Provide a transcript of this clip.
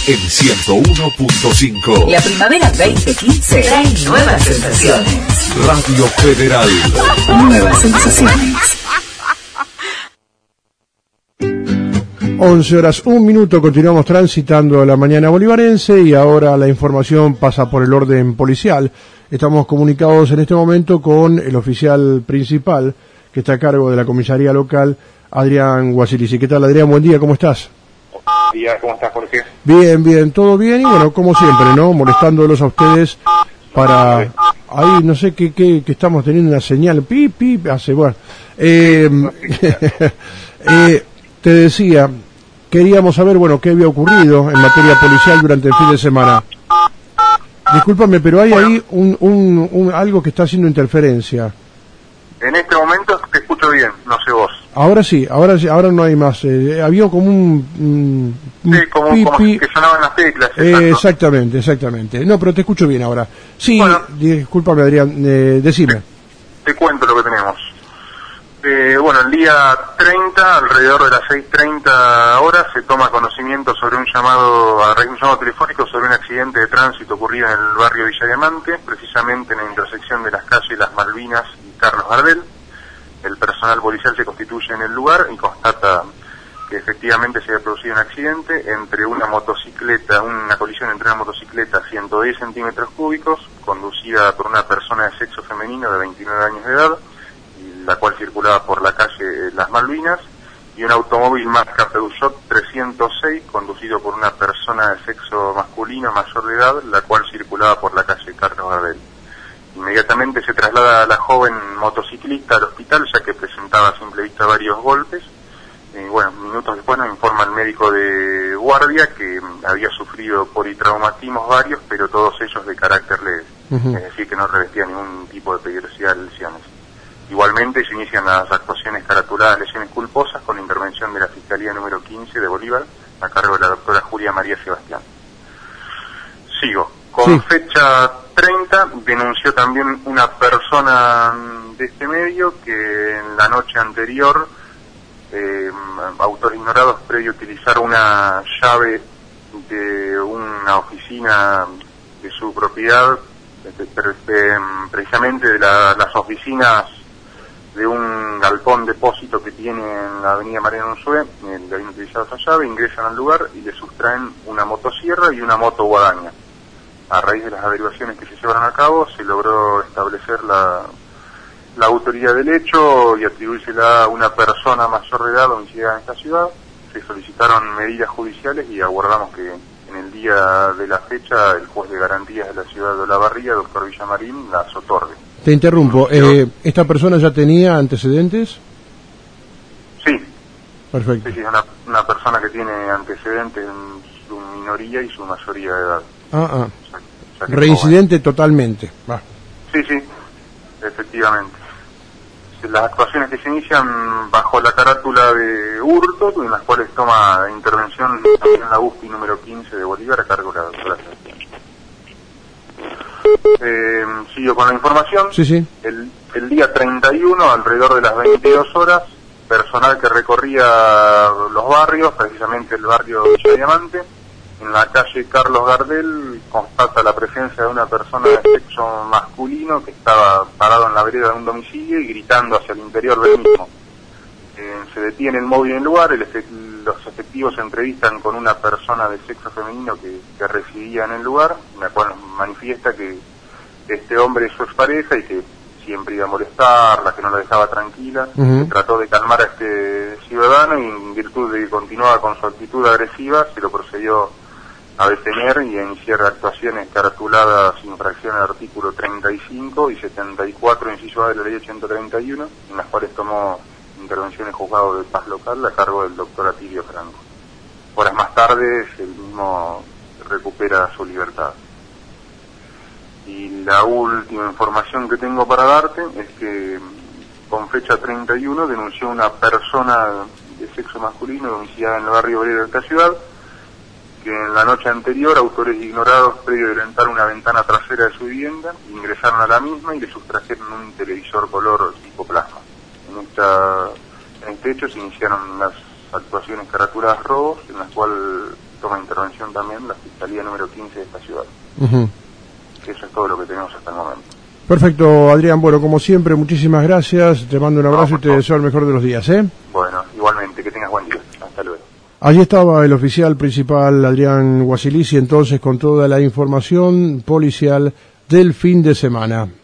en 101.5. La primavera 2015 trae nuevas sensaciones. Radio Federal. Nuevas sensaciones. 11 horas, 1 minuto, continuamos transitando la mañana bolivarense y ahora la información pasa por el orden policial. Estamos comunicados en este momento con el oficial principal que está a cargo de la comisaría local, Adrián Guasilici. ¿Qué tal, Adrián? Buen día, ¿cómo estás? Buen día, ¿cómo estás, Jorge? Bien, bien, todo bien y bueno, como siempre, ¿no? Molestándolos a ustedes para... Ahí no sé qué estamos teniendo una señal, pip, hace, bueno. Te decía, queríamos saber, bueno, qué había ocurrido en materia policial durante el fin de semana. Discúlpame, pero hay ahí algo que está haciendo interferencia. En este momento te escucho bien, no sé vos. Ahora sí, ahora no hay más. Había como un sí, como que sonaban las teclas. Exactamente. No, pero te escucho bien ahora. Sí, bueno, discúlpame, Adrián, decime. Te cuento lo que tenemos. Bueno, el día 30, alrededor de las 6:30 horas, se toma conocimiento sobre un llamado telefónico sobre un accidente de tránsito ocurrido en el barrio Villa Diamante, precisamente en la intersección de las calles Las Malvinas y Carlos Gardel. El personal policial se constituye en el lugar y constata que efectivamente se había producido un accidente entre una colisión entre una motocicleta 110 centímetros cúbicos, conducida por una persona de sexo femenino de 29 años de edad, la cual circulaba por la calle Las Malvinas, y un automóvil marca Peugeot 306, conducido por una persona de sexo masculino mayor de edad, la cual circulaba por la calle Carlos Gardel. Inmediatamente se traslada a la joven motociclista al hospital, ya que presentaba a simple vista varios golpes. Minutos después nos informa el médico de guardia que había sufrido politraumatismos varios, pero todos ellos de carácter leve, es decir, que no revestía ningún tipo de peligrosidad de lesiones. Igualmente se inician las actuaciones caratuladas de lesiones culposas con la intervención de la Fiscalía número 15 de Bolívar, a cargo de la doctora Julia María Sebastián. Sigo. Con fecha 30 denunció también una persona de este medio que en la noche anterior, autores ignorados, previo a utilizar una llave de una oficina de su propiedad, precisamente de las oficinas de un galpón depósito que tiene en la avenida Mariano Unzué, le habían utilizado esa llave, ingresan al lugar y le sustraen una motosierra y una moto guadaña. A raíz de las averiguaciones que se llevaron a cabo, se logró establecer la autoría del hecho y atribuírsela a una persona mayor de edad domiciliada en esta ciudad. Se solicitaron medidas judiciales y aguardamos que en el día de la fecha el juez de garantías de la ciudad de Olavarría, doctor Villamarín, las otorgue. Te interrumpo, ¿esta persona ya tenía antecedentes? Sí. Perfecto. Sí, es una persona que tiene antecedentes en su minoría y su mayoría de edad. O sea reincidente totalmente. Sí, efectivamente. Las actuaciones que se inician bajo la carátula de hurto, en las cuales toma intervención también la UFI número 15 de Bolívar a cargo de la doctora Sebastián. Sigo con la información. Sí. El día 31, alrededor de las 22 horas, personal que recorría los barrios, precisamente el barrio Villa Diamante, en la calle Carlos Gardel, constata la presencia de una persona de sexo masculino que estaba parado en la vereda de un domicilio y gritando hacia el interior del mismo. Se detiene el móvil en el lugar, los efectivos se entrevistan con una persona de sexo femenino que residía en el lugar, la cual manifiesta que este hombre es su expareja y que siempre iba a molestarla, que no la dejaba tranquila. Se trató de calmar a este ciudadano y en virtud de que continuaba con su actitud agresiva, se lo procedió a detener y a iniciar actuaciones caratuladas infracción al artículo 35 y 74, inciso A de la ley 831, en las cuales tomó intervenciones juzgado de paz local a cargo del doctor Atilio Franco. Horas más tarde, el mismo recupera su libertad. Y la última información que tengo para darte es que con fecha 31 denunció una persona de sexo masculino domiciliada en el barrio obrero de esta ciudad que en la noche anterior autores ignorados, previo a violentar una ventana trasera de su vivienda, ingresaron a la misma y le sustrajeron un televisor color tipo plasma. En este hecho se iniciaron las actuaciones caratuladas robos, en las cuales toma intervención también la Fiscalía número 15 de esta ciudad. Uh-huh. Eso es todo lo que tenemos hasta el momento. Perfecto, Adrián. Bueno, como siempre, muchísimas gracias. Te mando un abrazo y te deseo el mejor de los días, ¿eh? Bueno, igualmente, que tengas buen día. Hasta luego. Allí estaba el oficial principal Adrián Guasilici, entonces con toda la información policial del fin de semana.